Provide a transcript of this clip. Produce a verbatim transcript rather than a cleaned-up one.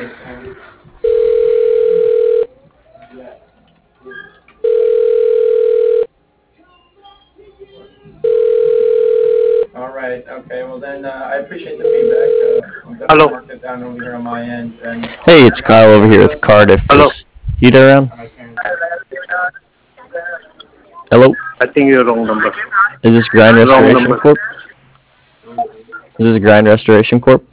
All right. Okay. Well, then uh, I appreciate the feedback. Uh, I'll definitely Hello. mark it down over here on my end. And Hey, it's Kyle over here with Cardiff. Hello. Is Heat around? Hello? I think you're wrong number. Is this Grind Wrong Restoration number. Corp? Is this Grind Restoration Corp?